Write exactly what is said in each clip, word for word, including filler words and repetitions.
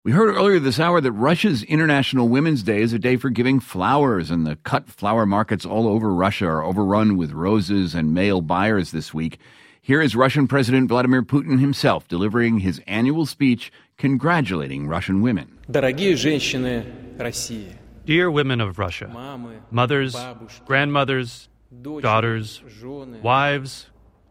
We heard earlier this hour that Russia's International Women's Day is a day for giving flowers, and the cut flower markets all over Russia are overrun with roses and male buyers this week. Here is Russian President Vladimir Putin himself delivering his annual speech congratulating Russian women. Дорогие женщины России. Dear women of Russia, mothers, grandmothers, daughters, wives,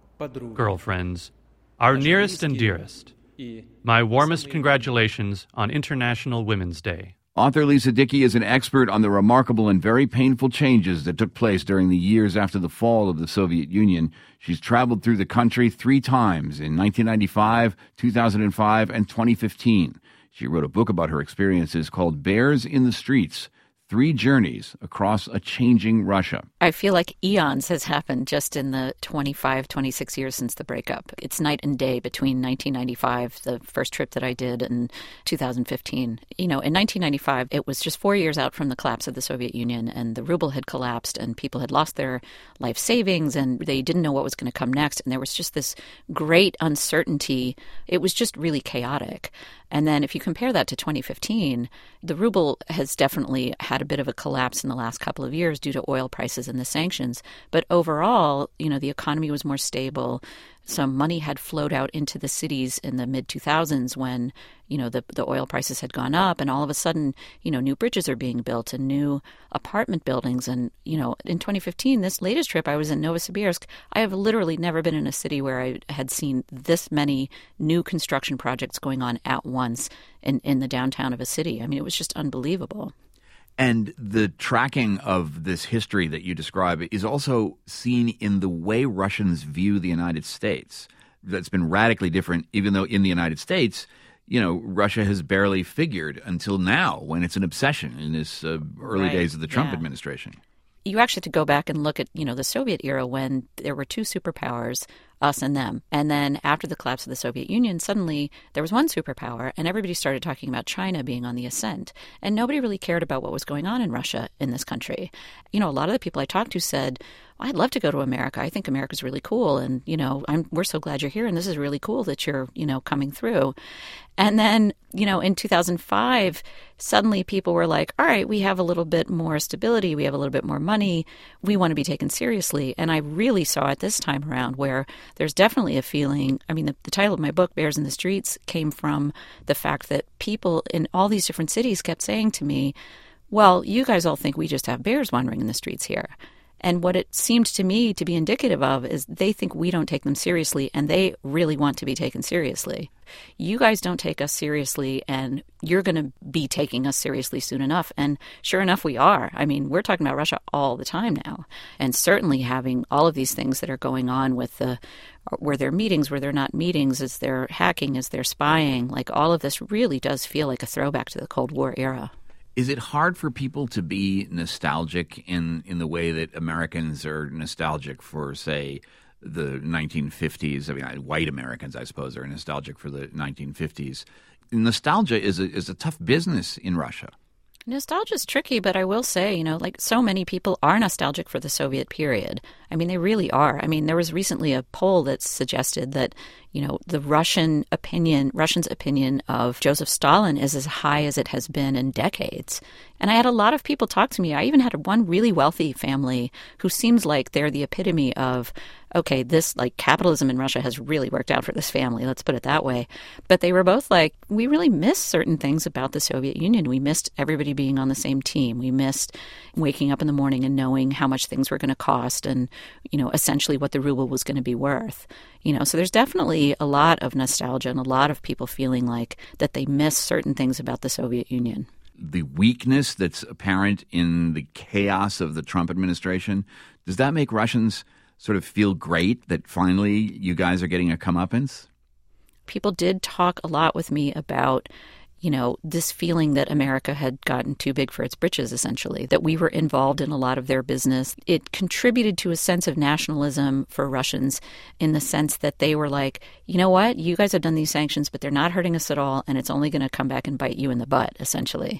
girlfriends, our nearest and dearest, my warmest congratulations on International Women's Day. Author Lisa Dickey is an expert on the remarkable and very painful changes that took place during the years after the fall of the Soviet Union. She's traveled through the country three times in nineteen ninety-five, two thousand five, and twenty fifteen. She wrote a book about her experiences called Bears in the Streets, Three Journeys Across a Changing Russia. I feel like eons has happened just in the twenty-five, twenty-six years since the breakup. It's night and day between nineteen ninety-five, the first trip that I did, and two thousand fifteen. You know, in nineteen ninety-five, it was just four years out from the collapse of the Soviet Union, and the ruble had collapsed, and people had lost their life savings, and they didn't know what was going to come next, and there was just this great uncertainty. It was just really chaotic. And then if you compare that to twenty fifteen, the ruble has definitely had a bit of a collapse in the last couple of years due to oil prices and the sanctions. But overall, you know, the economy was more stable. Some money had flowed out into the cities in the mid two thousands when, you know, the the oil prices had gone up, and all of a sudden, you know, new bridges are being built and new apartment buildings. And, you know, in twenty fifteen, this latest trip, I was in Novosibirsk. I have literally never been in a city where I had seen this many new construction projects going on at once in, in the downtown of a city. I mean, it was just unbelievable. And the tracking of this history that you describe is also seen in the way Russians view the United States. That's been radically different, even though in the United States, you know, Russia has barely figured until now when it's an obsession in this uh, early right. days of the Trump yeah. administration. You actually have to go back and look at, you know, the Soviet era when there were two superpowers, us and them. And then after the collapse of the Soviet Union, suddenly there was one superpower and everybody started talking about China being on the ascent. And nobody really cared about what was going on in Russia in this country. You know, a lot of the people I talked to said, I'd love to go to America. I think America's really cool. And, you know, I'm, we're so glad you're here. And this is really cool that you're, you know, coming through. And then, you know, in two thousand five, suddenly people were like, all right, we have a little bit more stability. We have a little bit more money. We want to be taken seriously. And I really saw it this time around where there's definitely a feeling. I mean, the, the title of my book, Bears in the Streets, came from the fact that people in all these different cities kept saying to me, well, you guys all think we just have bears wandering in the streets here. And what it seemed to me to be indicative of is they think we don't take them seriously, and they really want to be taken seriously. You guys don't take us seriously, and you're going to be taking us seriously soon enough. And sure enough, we are. I mean, we're talking about Russia all the time now, and certainly having all of these things that are going on with the where they're meetings, where they're not meetings, is there hacking, is there spying, like all of this really does feel like a throwback to the Cold War era. Is it hard for people to be nostalgic in, in the way that Americans are nostalgic for, say, the nineteen fifties? I mean, white Americans, I suppose, are nostalgic for the nineteen fifties. Nostalgia is a, is a tough business in Russia. Nostalgia is tricky, but I will say, you know, like so many people are nostalgic for the Soviet period. I mean, they really are. I mean, there was recently a poll that suggested that, you know, the Russian opinion, Russians' opinion of Joseph Stalin is as high as it has been in decades. And I had a lot of people talk to me. I even had one really wealthy family who seems like they're the epitome of, okay, this, like, capitalism in Russia has really worked out for this family, let's put it that way. But they were both like, we really missed certain things about the Soviet Union. We missed everybody being on the same team. We missed waking up in the morning and knowing how much things were going to cost and, you know, essentially what the ruble was going to be worth. You know, so there's definitely a lot of nostalgia and a lot of people feeling like that they miss certain things about the Soviet Union. The weakness that's apparent in the chaos of the Trump administration, does that make Russians sort of feel great that finally you guys are getting a comeuppance? People did talk a lot with me about, you know, this feeling that America had gotten too big for its britches, essentially, that we were involved in a lot of their business. It contributed to a sense of nationalism for Russians in the sense that they were like, you know what, you guys have done these sanctions, but they're not hurting us at all, and it's only going to come back and bite you in the butt, essentially.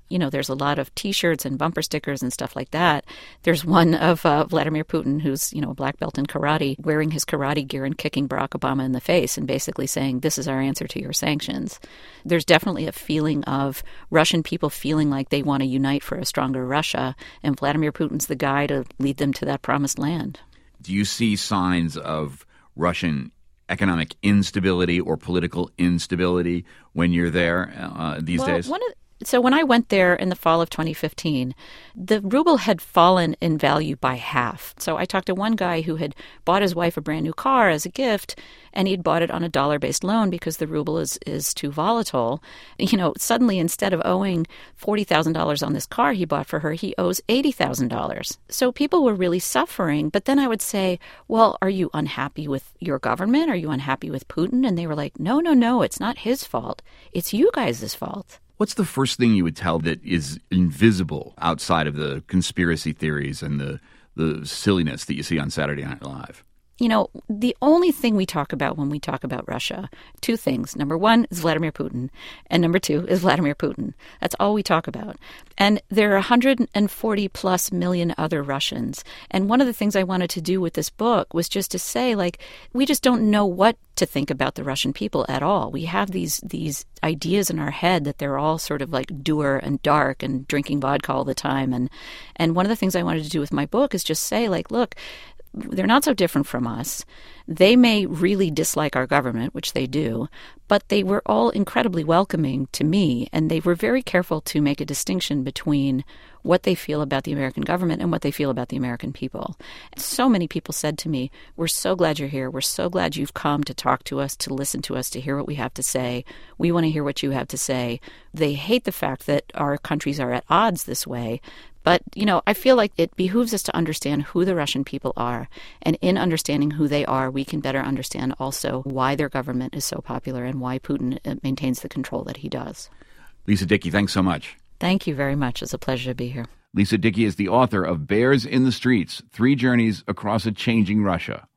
you know, there's a lot of T-shirts and bumper stickers and stuff like that. There's one of uh, Vladimir Putin, who's, you know, a black belt in karate, wearing his karate gear and kicking Barack Obama in the face and basically saying, this is our answer to your sanctions. There's definitely a feeling of Russian people feeling like they want to unite for a stronger Russia, and Vladimir Putin's the guy to lead them to that promised land. Do you see signs of Russian economic instability or political instability when you're there uh, these well, days? One of, so when I went there in the fall of twenty fifteen, the ruble had fallen in value by half. So I talked to one guy who had bought his wife a brand new car as a gift, and he'd bought it on a dollar-based loan because the ruble is, is too volatile. You know, suddenly instead of owing forty thousand dollars on this car he bought for her, he owes eighty thousand dollars. So people were really suffering. But then I would say, well, are you unhappy with your government? Are you unhappy with Putin? And they were like, no, no, no, it's not his fault. It's you guys' fault. What's the first thing you would tell that is invisible outside of the conspiracy theories and the, the silliness that you see on Saturday Night Live? You know, the only thing we talk about when we talk about Russia, two things. Number one is Vladimir Putin, and number two is Vladimir Putin. That's all we talk about. And there are one hundred forty plus million other Russians. And one of the things I wanted to do with this book was just to say, like, we just don't know what to think about the Russian people at all. We have these these ideas in our head that they're all sort of like dour and dark and drinking vodka all the time. And, and one of the things I wanted to do with my book is just say, like, look, they're not so different from us. They may really dislike our government, which they do, but they were all incredibly welcoming to me, and they were very careful to make a distinction between what they feel about the American government and what they feel about the American people. So many people said to me, we're so glad you're here. We're so glad you've come to talk to us, to listen to us, to hear what we have to say. We want to hear what you have to say. They hate the fact that our countries are at odds this way. But, you know, I feel like it behooves us to understand who the Russian people are. And in understanding who they are, we can better understand also why their government is so popular and why Putin maintains the control that he does. Lisa Dickey, thanks so much. Thank you very much. It's a pleasure to be here. Lisa Dickey is the author of Bears in the Streets, Three Journeys Across a Changing Russia.